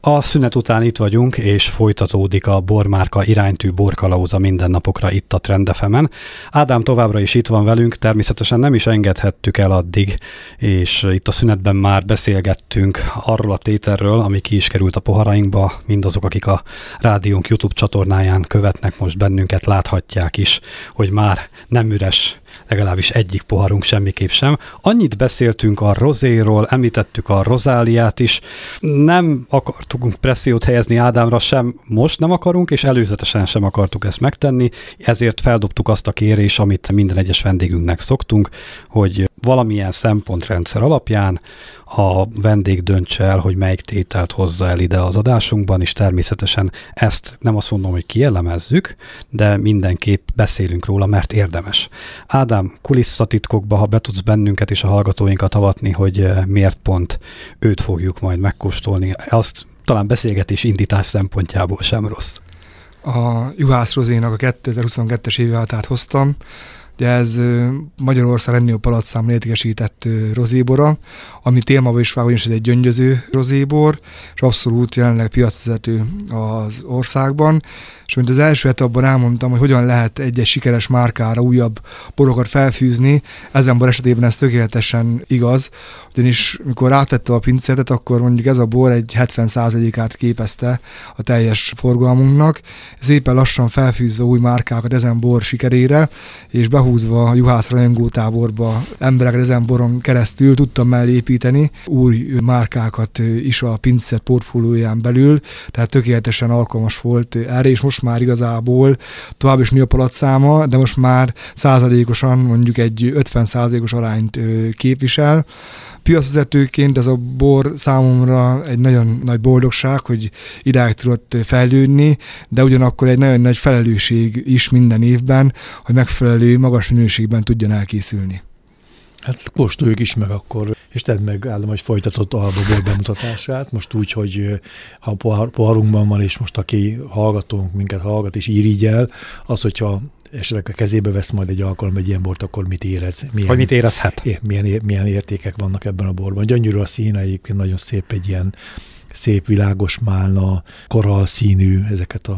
A szünet után itt vagyunk, és folytatódik a bormárka iránytű borkalauza mindennapokra itt a Trend FM-en. Ádám továbbra is itt van velünk, természetesen nem is engedhettük el addig, és itt a szünetben már beszélgettünk arról a tételről, ami ki is került a poharainkba. Mindazok, akik a rádiónk YouTube csatornáján követnek most bennünket, láthatják is, hogy már nem üres, legalábbis egyik poharunk semmiképp sem. Annyit beszéltünk a rozéról, említettük a rozáliát is. Nem akartunk pressziót helyezni Ádámra, sem most nem akarunk, és előzetesen sem akartuk ezt megtenni, ezért feldobtuk azt a kérést, amit minden egyes vendégünknek szoktunk, hogy valamilyen szempontrendszer alapján a vendég döntse el, hogy melyik tételt hozza el ide az adásunkban, és természetesen ezt nem azt mondom, hogy kielemezzük, de mindenképp beszélünk róla, mert érdemes. Ádám, kulisszatitkokba, ha be tudsz bennünket és a hallgatóinkat avatni, hogy miért pont őt fogjuk majd megkóstolni, azt talán beszélgetés indítás szempontjából sem rossz. A Juhász rozénak a 2022-es évváltát hoztam. Ugye ez Magyarország legnagyobb palacszámon értékesített rozébora, ami témában is vágó, és ez egy gyöngyöző rozébor, és abszolút jelenleg piacvezető az országban. És mint az első etapban elmondtam, hogy hogyan lehet egy sikeres márkára újabb borokat felfűzni, ezen bor esetében ez tökéletesen igaz, ugyanis mikor átvettem a pincéletet, akkor mondjuk ez a bor egy 70%-át képezte a teljes forgalmunknak, szépen lassan felfűzve új márkákat ezen bor sikerére, és behúzva a Juhász rajongótáborba embereket ezen boron keresztül tudtam mellé építeni új márkákat is a pincélet portfólióján belül, tehát tökéletesen alkalmas volt erre, és most már igazából tovább is nő a palacszáma, de most már százalékosan mondjuk egy 50%-os arányt képvisel. Piacvezetőként ez a bor számomra egy nagyon nagy boldogság, hogy idáig tudott fejlődni, de ugyanakkor egy nagyon nagy felelősség is minden évben, hogy megfelelő, magas minőségben tudjon elkészülni. Hát kóstoljuk is meg akkor, és tedd meg, Ádám, hogy folytatott a bor bemutatását, most úgy, hogy ha poharunkban van, és most aki hallgatónk, minket hallgat és irigyel, az, hogyha esetleg a kezébe vesz majd egy alkalom egy ilyen bort, akkor mit érez? Hogy mit érezhet? Milyen értékek vannak ebben a borban. Gyönyörű a színe, egyébként nagyon szép, egy ilyen szép, világos málna, korall színű, ezeket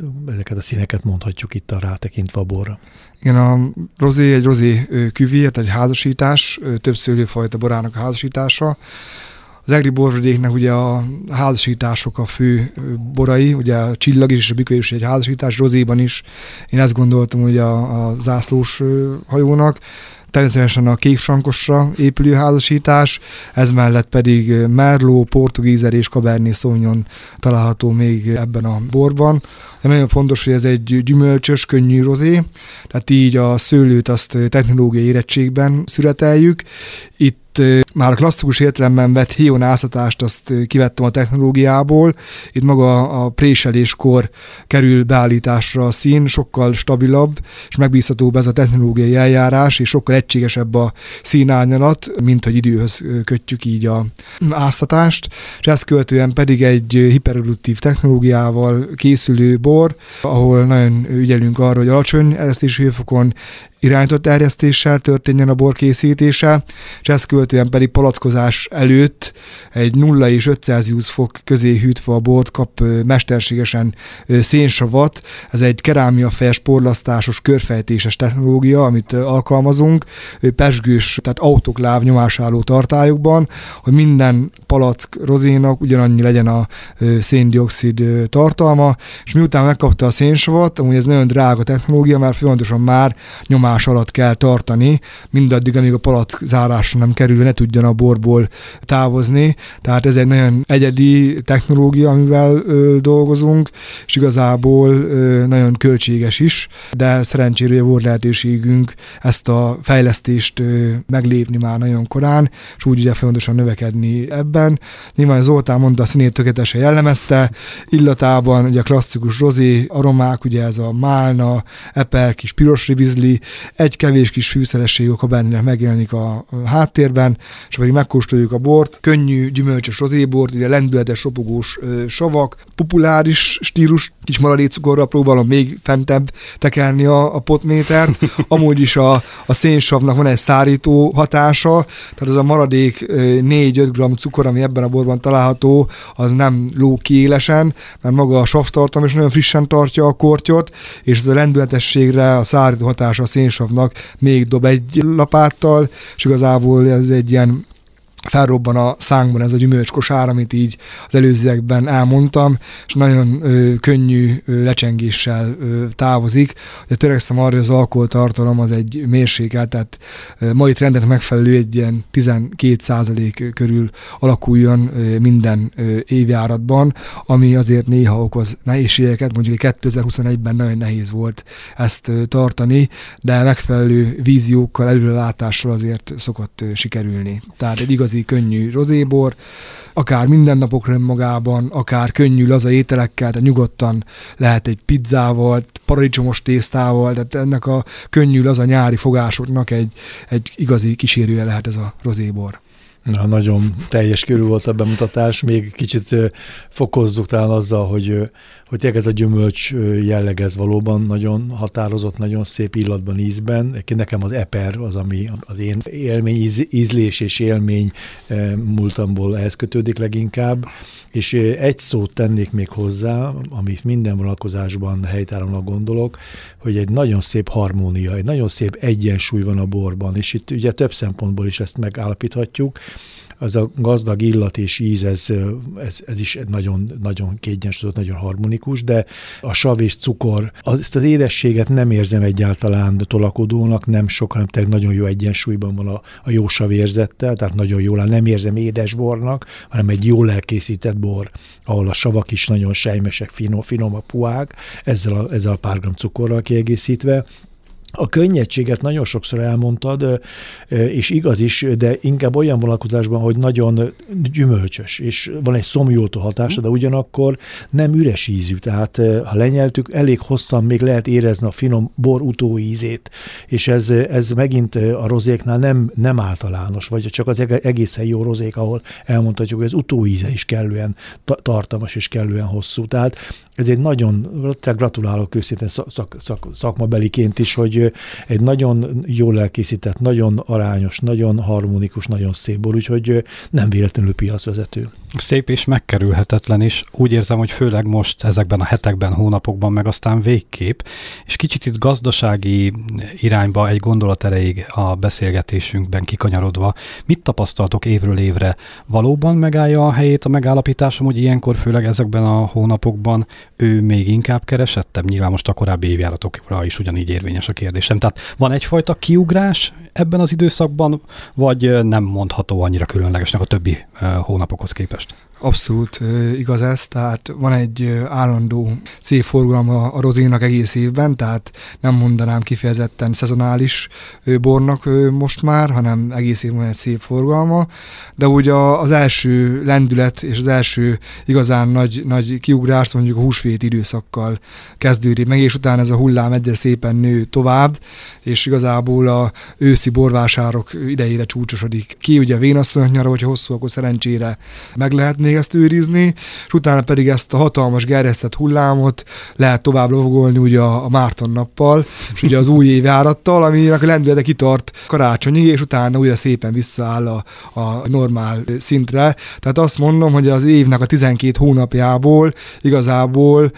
a színeket mondhatjuk itt a rátekintve a borra. Igen, a rozé egy rozé küvé, egy házasítás, több szőlőfajta borának a házasítása. Az egri borvidéknek ugye a házasítások a fő borai, ugye a csillag is és a bükör is egy házasítás, rozéban is. Én ezt gondoltam ugye a zászlós hajónak. Természetesen a kékfrankosra épülő házasítás, ez mellett pedig Merlot, Portugízer és Cabernet Sauvignon található még ebben a borban. De nagyon fontos, hogy ez egy gyümölcsös, könnyű rozé, tehát így a szőlőt azt technológiai érettségben születeljük. Itt már a klasszikus értelemben vett héjonászatást azt kivettem a technológiából. Itt maga a préseléskor kerül beállításra a szín, sokkal stabilabb és megbízhatóbb ez a technológiai eljárás, és sokkal egységesebb a színárnyalat, mint hogy időhöz kötjük így a áztatást. És ezt követően pedig egy hiperreduktív technológiával készülő bor, ahol nagyon ügyelünk arra, hogy alacsony eresztési hőfokon irányított erjesztéssel történjen a bor készítése, és ezt követően pedig palackozás előtt egy 0 és 500 fok közé hűtve a bort kap mesterségesen szénsavat. Ez egy kerámiafejes, porlasztásos, körfejtéses technológia, amit alkalmazunk, pezsgős, tehát autokláv nyomásálló tartályokban, hogy minden palack rozénak ugyanannyi legyen a széndioxid tartalma, és miután megkapta a szénsavat, amúgy ez nagyon drága technológia, mert folyamatosan már nyomás alatt kell tartani, mindaddig, amíg a palack zárásra nem kerül, ne tudjon a borból távozni. Tehát ez egy nagyon egyedi technológia, amivel dolgozunk, és igazából nagyon költséges is, de szerencsére volt lehetőségünk ezt a fejlesztést meglépni már nagyon korán, és úgy ugye folyamatosan növekedni ebben. Nyilván Zoltán mondta, a színét tökéletesen jellemezte, illatában ugye a klasszikus rozé aromák, ugye ez a málna, eper, kis piros ribizli, egy kevés kis fűszeresség a Cabernet megjelenik a háttérben, és pedig megkóstoljuk a bort. Könnyű, gyümölcsös rozébort, ugye lendületes, ropogós savak, populáris stílus, kis maradékcukorral próbálom még fentebb tekerni a potmétert. Amúgy is a szénsavnak van egy szárító hatása, tehát ez a maradék 4-5 g cukor, bor, ami ebben a borban található, az nem ló ki élesen, mert maga a savtartalom is nagyon frissen tartja a kortyot, és ez a lendületességre, a szárító hatása a szénsavnak még dob egy lapáttal, és igazából ez egy ilyen felrobban a szánkban ez a gyümölcskosár, amit így az előzőekben elmondtam, és nagyon könnyű lecsengéssel távozik. Ugye törekszem arra, hogy az alkoholtartalom az egy mérsékelt, tehát mai trendnek megfelelő egy ilyen 12% körül alakuljon minden évjáratban, ami azért néha okoz nehézségeket, mondjuk 2021-ben nagyon nehéz volt ezt tartani, de megfelelő víziókkal, előrelátással azért szokott sikerülni. Tehát egy igazi könnyű rozébor, akár mindennapokra magában, akár könnyű laza ételekkel, tehát nyugodtan lehet egy pizzával, paradicsomos tésztával, tehát ennek a könnyű laza nyári fogásoknak egy igazi kísérője lehet ez a rozébor. Na, nagyon teljes körül volt a bemutatás, még kicsit fokozzuk talán azzal, hogy ez a gyümölcs jelleg ez valóban nagyon határozott, nagyon szép illatban, ízben. Nekem az eper az, ami az én élmény, ízlés és élmény múltamból ehhez kötődik leginkább. És egy szót tennék még hozzá, amit minden vonalkozásban helytállónak gondolok, hogy egy nagyon szép harmónia, egy nagyon szép egyensúly van a borban, és itt ugye több szempontból is ezt megállapíthatjuk. Az a gazdag illat és íz, ez is nagyon, nagyon kiegyensúlyozott, nagyon harmonikus, de a sav és cukor, ezt az édességet nem érzem egyáltalán tolakodónak, nem sok, hanem tényleg nagyon jó egyensúlyban van a jó savérzettel, tehát nagyon jól, nem érzem édesbornak, hanem egy jól elkészített bor, ahol a savak is nagyon sejmesek, finom a puhák, ezzel a pár gram cukorral kiegészítve. A könnyedséget nagyon sokszor elmondtad, és igaz is, de inkább olyan vonalkozásban, hogy nagyon gyümölcsös, és van egy szomjóltó hatása, de ugyanakkor nem üres ízű, tehát ha lenyeltük, elég hosszan még lehet érezni a finom bor utóízét, és ez megint a rozéknál nem általános, vagy csak az egészen jó rozék, ahol elmondhatjuk, hogy az utóíze is kellően tartalmas és kellően hosszú. Tehát ez egy nagyon, gratulálok őszintén szakmabeliként is, hogy egy nagyon jól elkészített, nagyon arányos, nagyon harmonikus, nagyon szép bor, úgyhogy nem véletlenül piacvezető. Szép és megkerülhetetlen is. Úgy érzem, hogy főleg most ezekben a hetekben, hónapokban, meg aztán végképp, és kicsit itt gazdasági irányba egy gondolat erejéig a beszélgetésünkben kikanyarodva. Mit tapasztaltok évről évre? Valóban megállja a helyét a megállapításom, hogy ilyenkor, főleg ezekben a hónapokban ő még inkább keresettebb? Nyilván most a korábbi évjáratokra is ugyanígy érvényes a kérdésem. Tehát van egyfajta kiugrás ebben az időszakban, vagy nem mondható annyira különlegesnek a többi hónapokhoz képest? Abszolút igaz ez, tehát van egy állandó szép forgalma a rozénak egész évben, tehát nem mondanám kifejezetten szezonális bornak most már, hanem egész évben van egy szép forgalma, de ugye az első lendület és az első igazán nagy kiugrás mondjuk a húsvét időszakkal kezdődik meg, és utána ez a hullám egyre szépen nő tovább, és igazából a őszi borvásárok idejére csúcsosodik ki, ugye a vénasszonyok nyara, hogyha hosszú, akkor szerencsére meg lehet még ezt őrizni, és utána pedig ezt a hatalmas gerjesztett hullámot lehet tovább lovagolni ugye a Márton nappal, és ugye az új évjárattal, aminek a lendülete kitart karácsonyig, és utána újra szépen visszaáll a normál szintre. Tehát azt mondom, hogy az évnek a 12 hónapjából igazából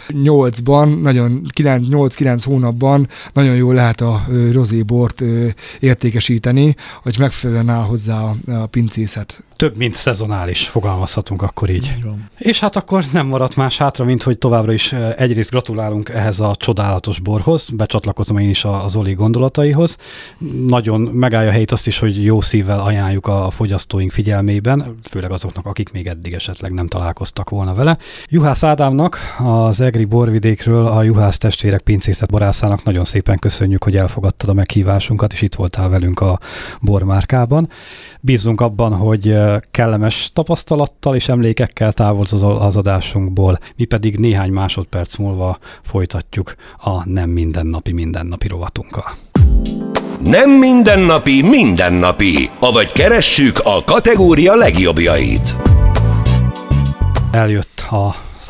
8-9 hónapban nagyon jól lehet a rozébort értékesíteni, hogy megfelelően áll hozzá a pincészet. Több, mint szezonális, fogalmazhatunk akkor így. És hát akkor nem maradt más hátra, mint hogy továbbra is egyrészt gratulálunk ehhez a csodálatos borhoz, becsatlakozom én is a Zoli gondolataihoz. Nagyon megállja a helyét azt is, hogy jó szívvel ajánljuk a fogyasztóink figyelmében, főleg azoknak, akik még eddig esetleg nem találkoztak volna vele. Juhász Ádámnak, az Egri borvidékről, a Juhász testvérek pincészet borászának nagyon szépen köszönjük, hogy elfogadtad a meghívásunkat, és itt voltál velünk a bormárkában. Bízunk abban, hogy kellemes tapasztalattal és emlékekkel távozol az adásunkból, mi pedig néhány másodperc múlva folytatjuk a nem mindennapi rovatunkkal. Nem mindennapi, avagy keressük a kategória legjobbjait. Eljött az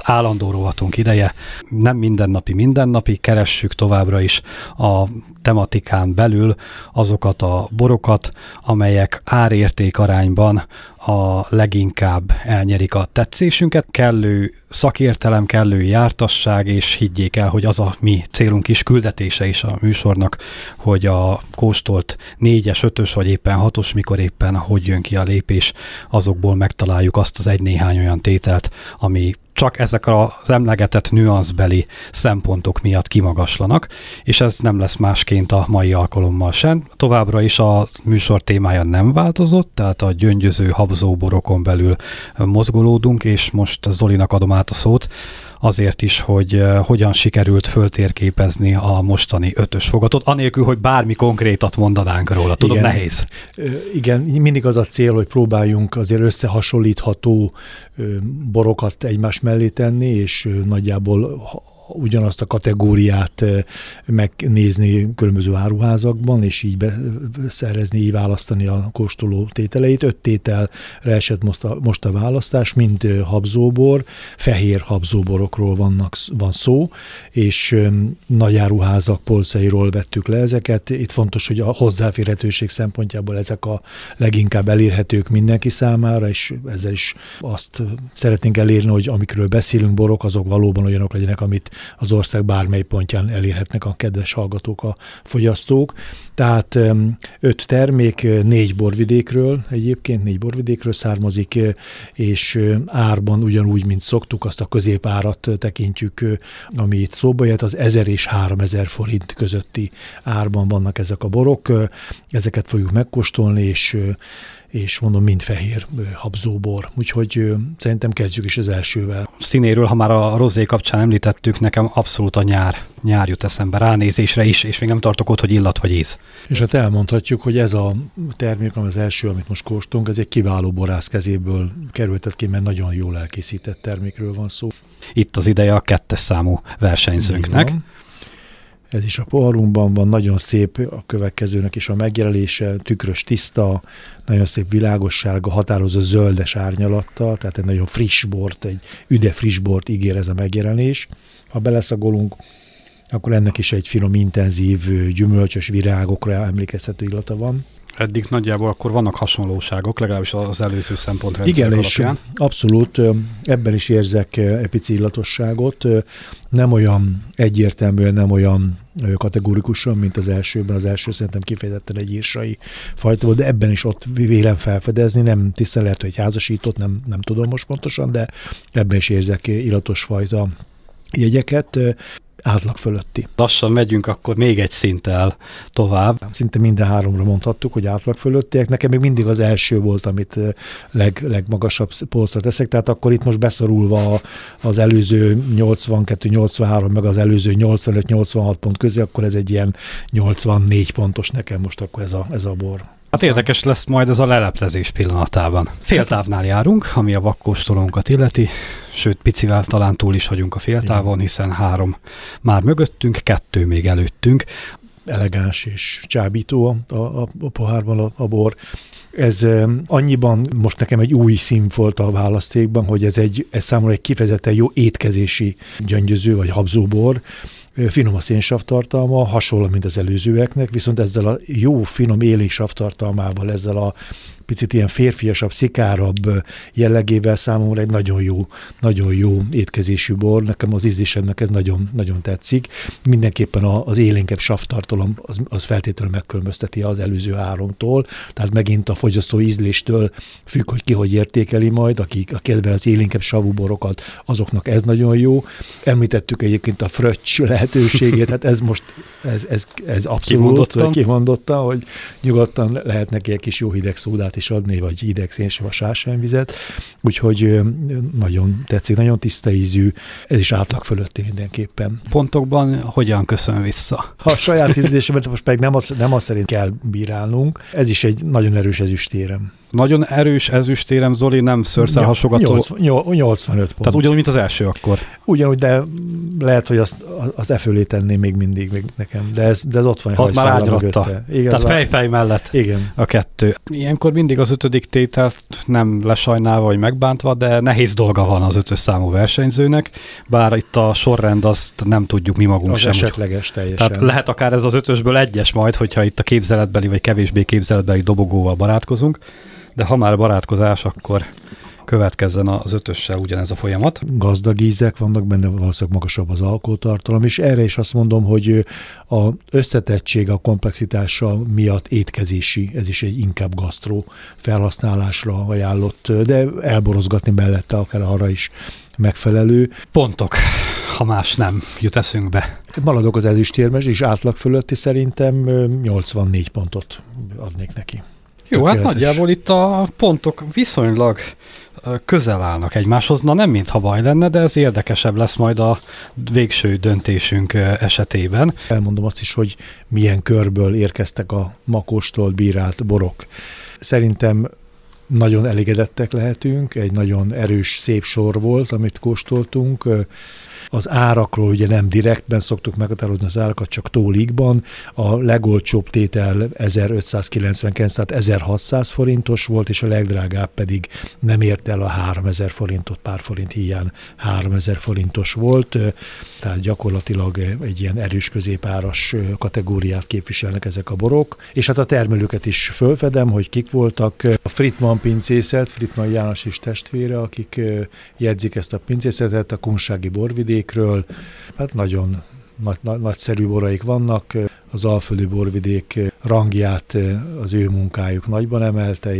állandó rovatunk ideje. Nem mindennapi, keressük továbbra is a tematikán belül azokat a borokat, amelyek árérték arányban a leginkább elnyerik a tetszésünket. Kellő szakértelem, kellő jártasság, és higgyék el, hogy az a mi célunk is, küldetése is a műsornak, hogy a kóstolt 4-es, 5-ös vagy éppen 6-os, mikor éppen hogy jön ki a lépés, azokból megtaláljuk azt az egy-néhány olyan tételt, ami csak ezek az emlegetett nüanszbeli szempontok miatt kimagaslanak, és ez nem lesz másként a mai alkalommal sem. Továbbra is a műsor témája nem változott, tehát a gyöngyöző habzóborokon belül mozgolódunk, és most Zolinak adom át a szót, azért is, hogy hogyan sikerült föltérképezni a mostani 5-ös fogatot, anélkül, hogy bármi konkrétat mondanánk róla. Tudom, igen, nehéz. Igen, mindig az a cél, hogy próbáljunk azért összehasonlítható borokat egymás mellé tenni, és nagyjából ugyanazt a kategóriát megnézni különböző áruházakban, és így beszerezni, így választani a kóstoló tételeit. 5 tételre esett most a választás, mind habzóbor, fehér habzóborokról van szó, és nagy áruházak polcairól vettük le ezeket. Itt fontos, hogy a hozzáférhetőség szempontjából ezek a leginkább elérhetők mindenki számára, és ezzel is azt szeretnénk elérni, hogy amikről beszélünk, borok, azok valóban olyanok legyenek, amit az ország bármely pontján elérhetnek a kedves hallgatók, a fogyasztók. Tehát 5 termék 4 borvidékről, egyébként 4 borvidékről származik, és árban ugyanúgy, mint szoktuk, azt a középárat tekintjük, ami itt szóba jött, az 1000 és 3000 forint közötti árban vannak ezek a borok. Ezeket fogjuk megkóstolni, és mondom, mind fehér habzóbor. Úgyhogy szerintem kezdjük is az elsővel. Színéről, ha már a rozé kapcsán említettük, nekem abszolút a nyár jut eszembe ránézésre is, és még nem tartok ott, hogy illat vagy íz. És hát elmondhatjuk, hogy ez a termék, az első, amit most kóstolunk, ez egy kiváló borász kezéből kerültet ki, mert nagyon jól elkészített termékről van szó. Itt az ideje a 2. számú versenyzőnknek. Ez is a poharunkban van, nagyon szép a következőnek is a megjelenése, tükrös tiszta, nagyon szép világossárga, határozó zöldes árnyalattal, tehát egy nagyon friss bort, egy üde friss bort ígér ez a megjelenés. Ha beleszagolunk, akkor ennek is egy finom, intenzív, gyümölcsös virágokra emlékeztető illata van. Eddig nagyjából akkor vannak hasonlóságok, legalábbis az előző szempontrendszer alapján. Igen, és abszolút, ebben is érzek egy pici illatosságot. Nem olyan egyértelműen, nem olyan kategórikusan, mint az elsőben. Az első szerintem kifejezetten egy írsai fajta volt, de ebben is ott vélem felfedezni, nem tisztán lehet, hogy egy házasított, nem tudom most pontosan, de ebben is érzek illatos fajta jegyeket. Átlag fölötti. Lassan megyünk akkor még egy szinttel tovább. Szinte minden 3-ra mondhattuk, hogy átlag fölöttiek. Nekem még mindig az első volt, amit legmagasabb polcra teszek, tehát akkor itt most beszorulva az előző 82-83, meg az előző 85-86 pont közé, akkor ez egy ilyen 84 pontos nekem most akkor ez a bor. Hát érdekes lesz majd ez a leleplezés pillanatában. Féltávnál járunk, ami a vakkóstolónkat illeti, sőt picivel talán túl is vagyunk a féltávon, hiszen 3 már mögöttünk, 2 még előttünk. Elegáns és csábító a pohárban a bor. Ez annyiban most nekem egy új szín volt a választékban, hogy ez számomra egy kifejezetten jó étkezési gyöngyöző vagy habzóbor. Finom a szénsav tartalma, hasonló, mint az előzőeknek, viszont ezzel a jó, finom élénsav tartalmával, ezzel a picit ilyen férfiasabb, szikárabb jellegével számomra egy nagyon jó étkezésű bor. Nekem az ízlésemnek ez nagyon, nagyon tetszik. Mindenképpen az élénkebb savtartalom az feltétlenül megkülönbözteti az előző 3-tól, tehát megint a fogyasztó ízléstől függ, hogy ki hogy értékeli majd, aki kedvel az élénkebb savú borokat, azoknak ez nagyon jó. Említettük egyébként a fröccs lehetőségét, hát ez most ez abszolút kimondottan, hogy nyugodtan lehet neki egy kis jó hideg szódát is adni, vagy hideg szénsav a sásványvizet, úgyhogy nagyon tetszik, nagyon tiszta ízű, ez is átlag fölötti mindenképpen. Pontokban hogyan köszön vissza? A saját ízlésemet most pedig nem azt szerint kell bírálnunk, ez is egy nagyon erős ezüstérem. Nagyon erős ezüstérem, Zoli, nem szőrszálhasogató. 85 pont. Tehát ugyanúgy, mint az első akkor. Ugyanúgy, de lehet, hogy azt e fölé tenném még mindig nekem. De ez ott van. Az már ágyratta. Tehát fejfej mellett igen. A kettő. Ilyenkor mindig az 5. tételt nem lesajnálva vagy megbántva, de nehéz dolga van az 5-ös számú versenyzőnek, bár itt a sorrend azt nem tudjuk mi magunk az sem. Esetleges teljesen. Tehát lehet akár ez az 5-ösből 1-es majd, hogyha itt a képzeletbeli vagy kevésbé képzeletbeli dobogóval barátkozunk, de ha már barátkozás, akkor következzen az 5-össel ugyanez a folyamat. Gazdag ízek vannak benne, valószínűleg magasabb az alkoholtartalom, és erre is azt mondom, hogy az összetettség, a komplexitása miatt étkezési, ez is egy inkább gasztró felhasználásra ajánlott, de elborozgatni mellette akár arra is megfelelő. Pontok, ha más nem jut eszünkbe. Maradok az ezüstérmes, és átlag fölötti szerintem 84 pontot adnék neki. Jó, hát nagyjából itt a pontok viszonylag közel állnak egymáshoz. Na nem mintha baj lenne, de ez érdekesebb lesz majd a végső döntésünk esetében. Elmondom azt is, hogy milyen körből érkeztek a ma kóstolt bírált borok. Szerintem nagyon elégedettek lehetünk, egy nagyon erős, szép sor volt, amit kóstoltunk. Az árakról ugye nem direktben szoktuk meghatározni az árakat, csak tólikban. A legolcsóbb tétel 1599, tehát 1600 forintos volt, és a legdrágább pedig nem ért el a 3000 forintot, pár forint híján 3000 forintos volt. Tehát gyakorlatilag egy ilyen erős középáras kategóriát képviselnek ezek a borok. És hát a termelőket is fölfedem, hogy kik voltak. A Frittmann pincészet, Frittmann János és testvére, akik jegyzik ezt a pincészetet, a kunsági borvidékről. Hát nagyon nagyszerű boraik vannak. Az alföldi borvidék rangját az ő munkájuk nagyban emelte,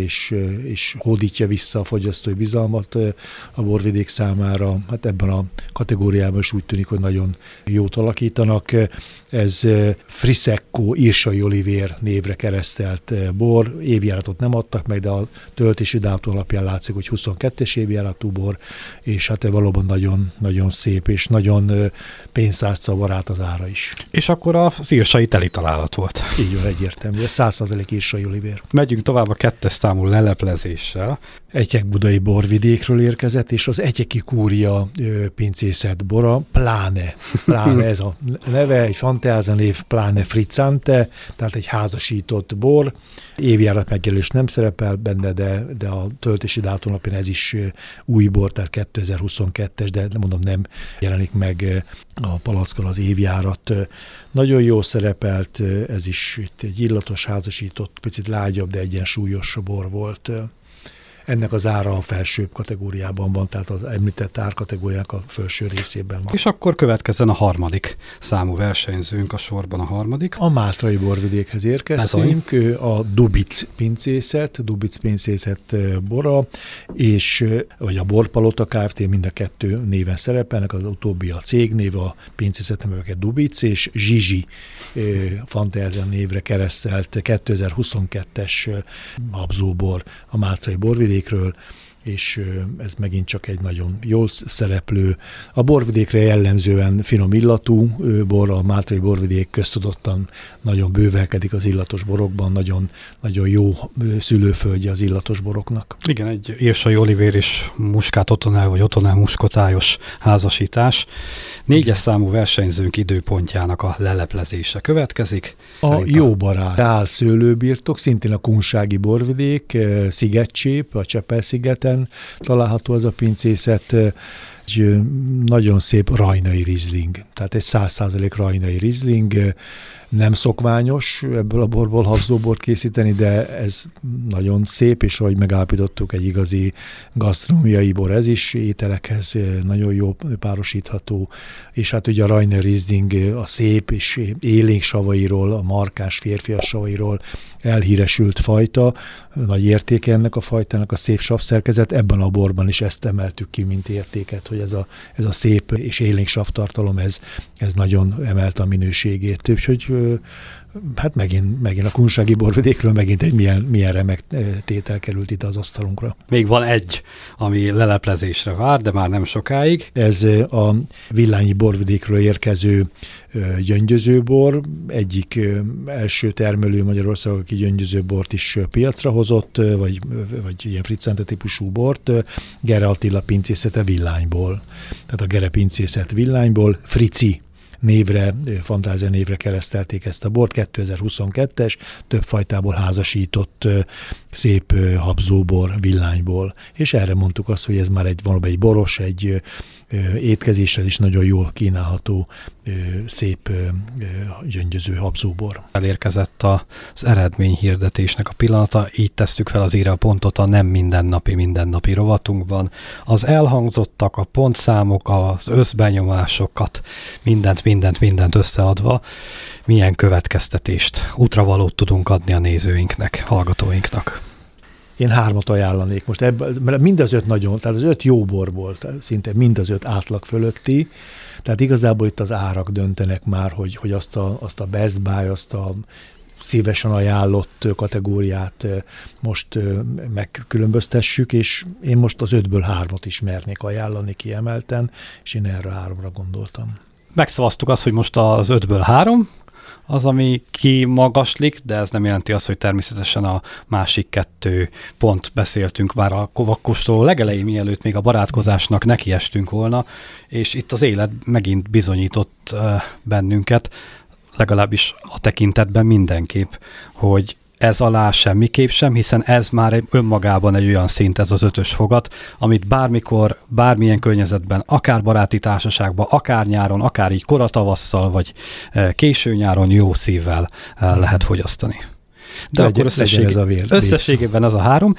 és hódítja vissza a fogyasztói bizalmat a borvidék számára. Hát ebben a kategóriában is úgy tűnik, hogy nagyon jót alakítanak. Ez Frisecco Irsai Olivér névre keresztelt bor. Évjáratot nem adtak meg, de a töltési dátum alapján látszik, hogy 22-es évjáratú bor, és hát valóban nagyon, nagyon szép, és nagyon pénztárca barát az ára is. És akkor az irsai teli találat volt. Így van, egyértelmű. 100% Irsai Olivér. Megyünk tovább a 2-es számú leleplezéssel. Egyek-budai borvidékről érkezett, és az Egyeki Kúria pincészet bora, Pláne. Pláne ez a neve, egy fantáza név, Pláne Frizzante, tehát egy házasított bor. Évjárat megjelölés nem szerepel benne, de a töltési dátum alapján ez is új bor, tehát 2022-es, de mondom, nem jelenik meg a palackon az évjárat. Nagyon jó szerepelt, ez is itt egy illatos, házasított, picit lágyabb, de egyensúlyos bor volt. Ennek az ára a felsőbb kategóriában van, tehát az említett árkategóriának a felső részében van. És akkor következzen a 3. számú versenyzőnk, a sorban a 3. A Mátrai borvidékhez érkeztünk, a Dubic pincészet bora, vagy a Borpalota Kft. Mind a kettő néven szerepelnek, az utóbbi a cégnév, a pincészet neveket Dubic, és Zsizsi fantázia névre keresztelt 2022-es habzóbor a Mátrai borvidékről, és ez megint csak egy nagyon jól szereplő. A borvidékre jellemzően finom illatú bor, a Mátrai borvidék köztudottan nagyon bővelkedik az illatos borokban, nagyon, nagyon jó szülőföldje az illatos boroknak. Igen, egy Irsai Olivér és Muskát Ottonel, vagy Ottonel muskotályos házasítás. 4-es számú versenyzőnk időpontjának a leleplezése következik. A Jó Barát Áll szőlőbirtok, szintén a kunsági borvidék, Szigetcsép, a Csepel-szigeten található ez a pincészet, egy nagyon szép rajnai rizling, tehát egy 100% rajnai rizling, nem szokványos ebből a borból habzóbort készíteni, de ez nagyon szép, és ahogy megállapítottuk, egy igazi gasztronómiai bor ez is, ételekhez nagyon jó párosítható, és hát ugye a Rajner Riesling a szép és élénk savairól, a markás férfias savairól elhíresült fajta, nagy értéke ennek a fajtának a szép savszerkezet, ebben a borban is ezt emeltük ki, mint értéket, hogy ez a szép és élénk savtartalom, ez nagyon emelte a minőségét, úgyhogy hát megint a kunsági borvidékről megint egy milyen remek tétel került itt az asztalunkra. Még van egy, ami leleplezésre vár, de már nem sokáig. Ez a Villányi borvidékről érkező gyöngyözőbor, egyik első termelő Magyarországon, aki gyöngyözőbort is piacra hozott, vagy ilyen fritzente típusú bort, Gere Attila pincészete Villányból. Tehát a Gere pincészet Villányból, Frici névre, fantázia névre keresztelték ezt a bort, 2022-es, több fajtából házasított szép habzóbor Villányból. És erre mondtuk azt, hogy ez már valóban egy boros, egy étkezésre is nagyon jól kínálható, szép gyöngyöző habzóbor. Elérkezett az eredményhirdetésnek a pillanata, így tesszük fel az íre a pontot a nem mindennapi rovatunkban. Az elhangzottak, a pontszámok, az összbenyomásokat, mindent összeadva, milyen következtetést, útravalót tudunk adni a nézőinknek, hallgatóinknak. Én 3 ajánlanék most ebből, mert mind az 5 nagyon, tehát az 5 jó bor volt, szinte mind az 5 átlag fölötti, tehát igazából itt az árak döntenek már, hogy azt a best buy, azt a szívesen ajánlott kategóriát most megkülönböztessük, és én most az 5-ből 3-ot is mernék ajánlani kiemelten, és én erre 3-ra gondoltam. Megszavaztuk azt, hogy most az 5-ből 3, az, ami kimagaslik, de ez nem jelenti azt, hogy természetesen a másik 2 pont beszéltünk már a kovakkóstoló legelején, mielőtt még a barátkozásnak nekiestünk volna, és itt az élet megint bizonyított bennünket, legalábbis a tekintetben mindenképp, hogy ez alá semmiképp sem, hiszen ez már önmagában egy olyan szint, ez az 5-ös fogat, amit bármikor, bármilyen környezetben, akár baráti társaságban, akár nyáron, akár így koratavasszal, vagy késő nyáron jó szívvel lehet fogyasztani. De akkor összességében ez a 3.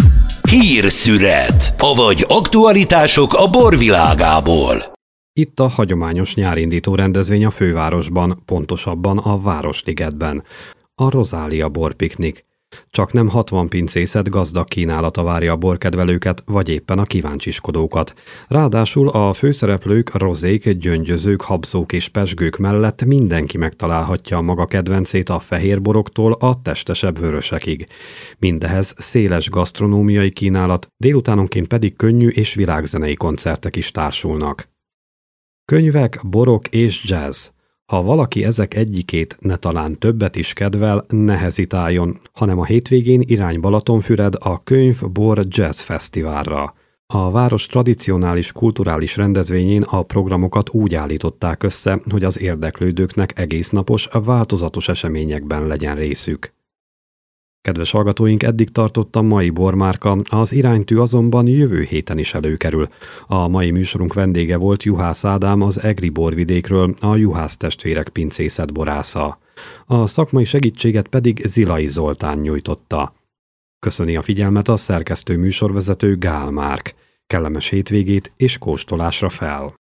Hírszünet, avagy aktualitások a borvilágából. Itt a hagyományos nyárindító rendezvény a fővárosban, pontosabban a Városligetben. A Rozália borpiknik. Csak nem 60 pincészet gazdag kínálata várja a borkedvelőket, vagy éppen a kíváncsiskodókat. Ráadásul a főszereplők, rozék, gyöngyözők, habzók és pezsgők mellett mindenki megtalálhatja a maga kedvencét a fehérboroktól a testesebb vörösekig. Mindehez széles gasztronómiai kínálat, délutánonként pedig könnyű és világzenei koncertek is társulnak. Könyvek, borok és jazz. Ha valaki ezek egyikét, ne talán többet is kedvel, ne hezitáljon, hanem a hétvégén irány Balatonfüred a Könyv Bor Jazz Fesztiválra. A város tradicionális kulturális rendezvényén a programokat úgy állították össze, hogy az érdeklődőknek egésznapos, változatos eseményekben legyen részük. Kedves hallgatóink, eddig tartott a mai bormárka, az iránytű azonban jövő héten is előkerül. A mai műsorunk vendége volt Juhász Ádám, az Egri borvidékről, a Juhász testvérek pincészet borásza. A szakmai segítséget pedig Zilai Zoltán nyújtotta. Köszöni a figyelmet a szerkesztő műsorvezető Gál Márk. Kellemes hétvégét és kóstolásra fel!